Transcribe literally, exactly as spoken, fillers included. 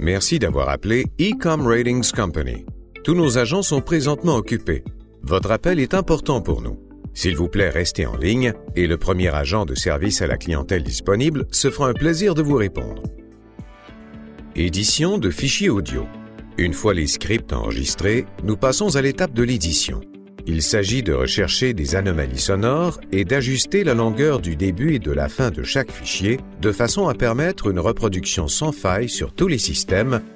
Merci d'avoir appelé Ecom Ratings Company. Tous nos agents sont présentement occupés. Votre appel est important pour nous. S'il vous plaît, restez en ligne et le premier agent de service à la clientèle disponible se fera un plaisir de vous répondre. Édition de fichiers audio. Une fois les scripts enregistrés, nous passons à l'étape de l'édition. Il s'agit de rechercher des anomalies sonores et d'ajuster la longueur du début et de la fin de chaque fichier de façon à permettre une reproduction sans faille sur tous les systèmes